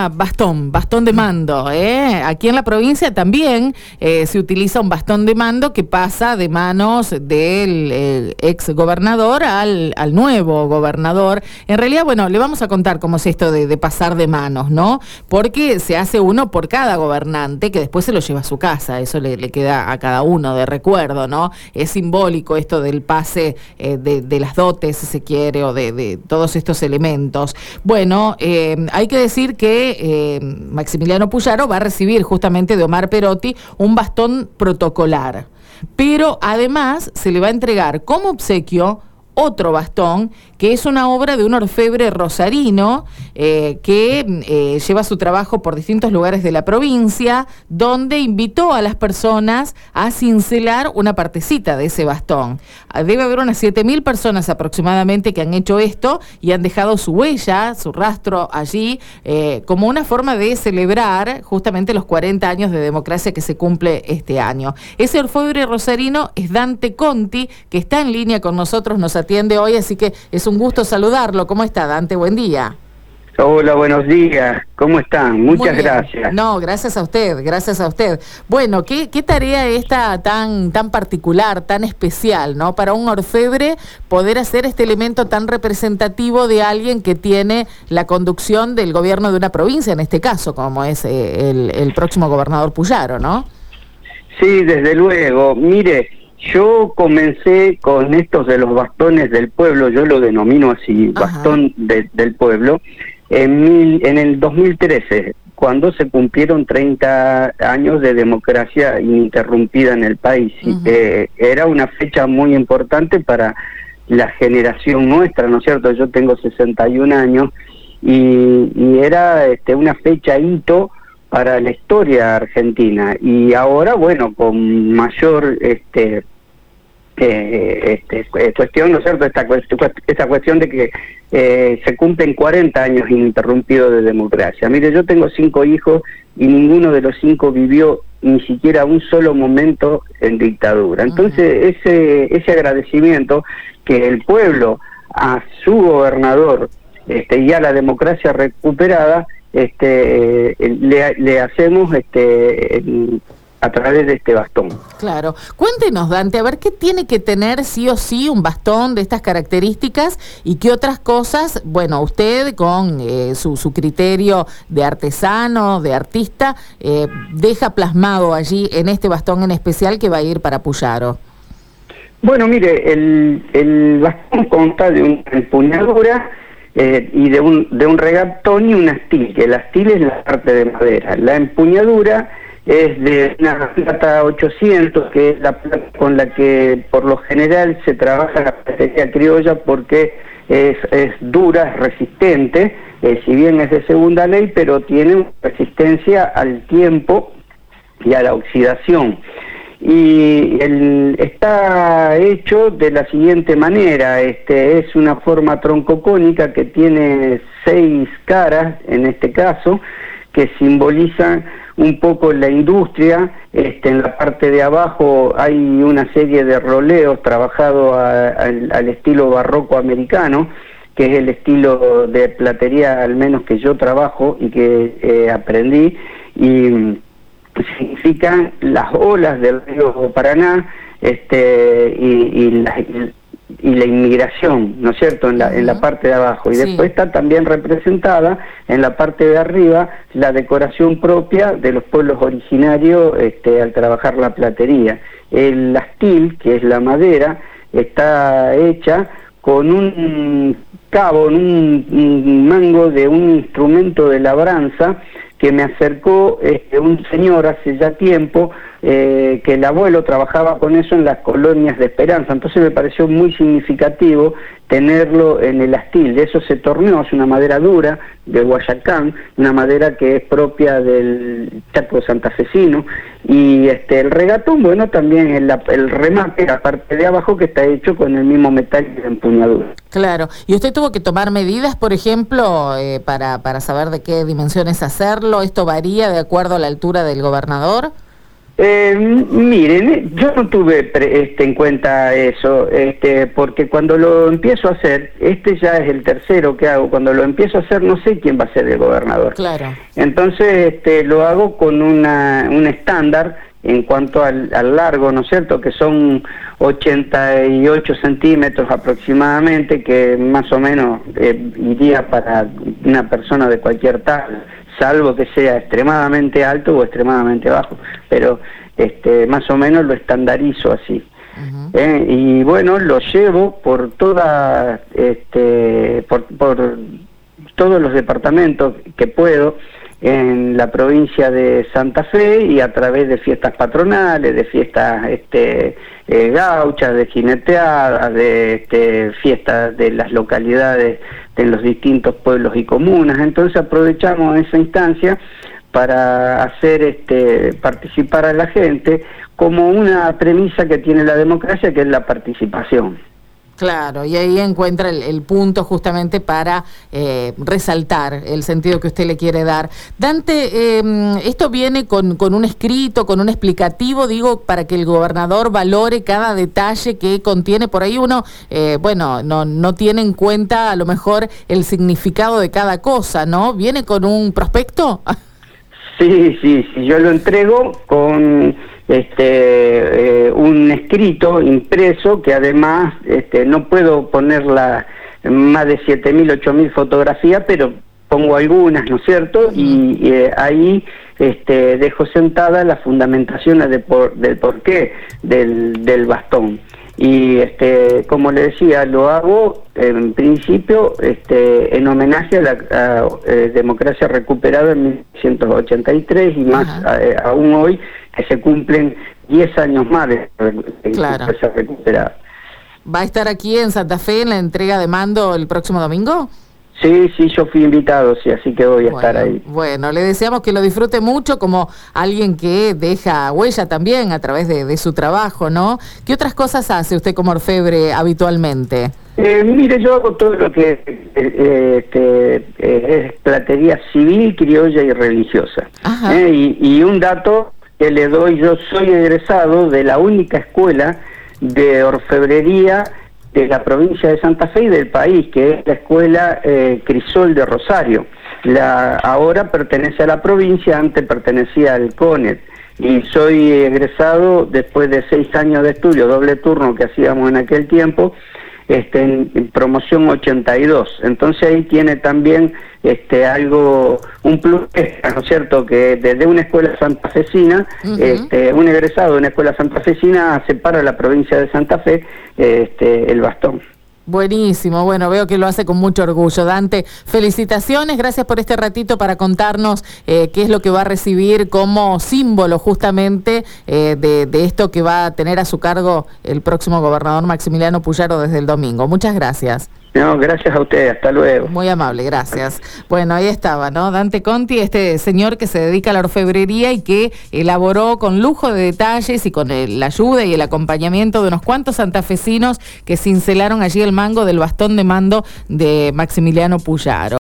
llama bastón de mando. Aquí en la provincia también se utiliza un bastón de mando que pasa de manos del ex gobernador al nuevo gobernador. En realidad, bueno, le vamos a contar cómo es esto de pasar de manos, ¿no? Porque se hace uno por cada gobernante que después se lo lleva a su casa. Eso le queda a cada uno de recuerdo, ¿no? Es simbólico esto del pase de las dotes, si se quiere, o de todos estos elementos. Bueno, hay que decir que Maximiliano Puyaro va a recibir justamente de Omar Perotti un bastón protocolar, pero además se le va a entregar como obsequio otro bastón, que es una obra de un orfebre rosarino que lleva su trabajo por distintos lugares de la provincia, donde invitó a las personas a cincelar una partecita de ese bastón. Debe haber unas 7.000 personas aproximadamente que han hecho esto y han dejado su huella, su rastro allí, como una forma de celebrar justamente los 40 años de democracia que se cumple este año. Ese orfebre rosarino es Dante Conti, que está en línea con nosotros, nos atiende hoy, así que es un gusto saludarlo. ¿Cómo está, Dante? Buen día. Hola, buenos días. ¿Cómo están? Muchas gracias. No, gracias a usted, gracias a usted. Bueno, ¿qué tarea esta tan particular, tan especial, ¿no? Para un orfebre poder hacer este elemento tan representativo de alguien que tiene la conducción del gobierno de una provincia, en este caso, como es el próximo gobernador Puyaro, ¿no? Sí, desde luego. Mire, yo comencé con estos de los bastones del pueblo, yo lo denomino así, bastón del pueblo, en el 2013, cuando se cumplieron 30 años de democracia ininterrumpida en el país. Era una fecha muy importante para la generación nuestra, ¿no es cierto? Yo tengo 61 años y era una fecha hito para la historia argentina, y ahora, bueno, con mayor cuestión, ¿no es cierto?, esta cuestión de que se cumplen 40 años ininterrumpidos de democracia. Mire, yo tengo 5 hijos y ninguno de los 5 vivió ni siquiera un solo momento en dictadura. Entonces, ese agradecimiento que el pueblo a su gobernador y a la democracia recuperada, le hacemos a través de este bastón. Claro. Cuéntenos, Dante, a ver qué tiene que tener sí o sí un bastón de estas características y qué otras cosas, bueno, usted con su criterio de artesano, de artista, deja plasmado allí en este bastón en especial que va a ir para Puyaro. Bueno, mire, el bastón consta de una empuñadura y de un regatón y un astil, que el astil es la parte de madera. La empuñadura es de una plata 800, que es la plata con la que por lo general se trabaja la platería criolla, porque es dura, es resistente, si bien es de segunda ley, pero tiene resistencia al tiempo y a la oxidación. Y está hecho de la siguiente manera: es una forma troncocónica que tiene 6 caras, en este caso, que simbolizan un poco la industria. En la parte de abajo hay una serie de roleos trabajados al estilo barroco americano, que es el estilo de platería al menos que yo trabajo y que aprendí, y significan las olas del río Paraná, y la inmigración, ¿no es cierto?, en la parte de abajo. Y después está también representada en la parte de arriba la decoración propia de los pueblos originarios al trabajar la platería. El astil, que es la madera, está hecha con un cabo, un mango de un instrumento de labranza que me acercó un señor hace ya tiempo, que el abuelo trabajaba con eso en las colonias de Esperanza. Entonces me pareció muy significativo tenerlo en el astil. De eso se torneó, es una madera dura de Guayacán, una madera que es propia del Chaco santafesino. Y el regatón, bueno, también el remate, la parte de abajo, que está hecho con el mismo metal que la empuñadura. Claro. ¿Y usted tuvo que tomar medidas, por ejemplo, para saber de qué dimensiones hacerlo? ¿Esto varía de acuerdo a la altura del gobernador? Miren, yo no tuve en cuenta eso, porque cuando lo empiezo a hacer, ya es el tercero que hago, cuando lo empiezo a hacer no sé quién va a ser el gobernador. Claro. Entonces lo hago con un estándar en cuanto al largo, ¿no es cierto?, que son 88 centímetros aproximadamente, que más o menos iría para una persona de cualquier talla, salvo que sea extremadamente alto o extremadamente bajo, pero más o menos lo estandarizo así. Uh-huh. Y bueno, lo llevo por toda, por todos los departamentos que puedo en la provincia de Santa Fe, y a través de fiestas patronales, de fiestas gauchas, de jineteadas, de fiestas de las localidades de los distintos pueblos y comunas. Entonces aprovechamos esa instancia para hacer participar a la gente, como una premisa que tiene la democracia, que es la participación. Claro, y ahí encuentra el punto justamente para resaltar el sentido que usted le quiere dar. Dante, esto viene con un escrito, con un explicativo, digo, para que el gobernador valore cada detalle que contiene. Por ahí uno, no tiene en cuenta a lo mejor el significado de cada cosa, ¿no? ¿Viene con un prospecto? Sí, yo lo entrego con un escrito impreso, que además no puedo poner más de 7.000, 8.000 fotografías, pero pongo algunas, ¿no es cierto? Y ahí dejo sentada las fundamentaciones del porqué del bastón. Y como le decía, lo hago en principio en homenaje a la democracia recuperada en 1983, y más aún hoy, que se cumplen 10 años más de democracia recuperada. ¿Va a estar aquí en Santa Fe en la entrega de mando el próximo domingo? Sí, yo fui invitado, sí, así que voy a estar ahí. Bueno, le deseamos que lo disfrute mucho, como alguien que deja huella también a través de su trabajo, ¿no? ¿Qué otras cosas hace usted como orfebre habitualmente? Mire, yo hago todo lo que es platería civil, criolla y religiosa. Y un dato que le doy: yo soy egresado de la única escuela de orfebrería de la provincia de Santa Fe y del país, que es la escuela Crisol de Rosario. Ahora pertenece a la provincia, antes pertenecía al CONET, y soy egresado después de 6 años de estudio, doble turno que hacíamos en aquel tiempo, en promoción 82. Entonces ahí tiene también algo, un plus, ¿no es cierto?, que desde una escuela santafesina, un egresado de una escuela santafesina hace para la provincia de Santa Fe el bastón. Buenísimo, bueno, veo que lo hace con mucho orgullo. Dante, felicitaciones, gracias por este ratito para contarnos qué es lo que va a recibir como símbolo justamente de esto que va a tener a su cargo el próximo gobernador Maximiliano Puyaro desde el domingo. Muchas gracias. No, gracias a usted, hasta luego. Muy amable, gracias. Bueno, ahí estaba, ¿no? Dante Conti, este señor que se dedica a la orfebrería y que elaboró con lujo de detalles y con la ayuda y el acompañamiento de unos cuantos santafesinos que cincelaron allí el mango del bastón de mando de Maximiliano Puyaro.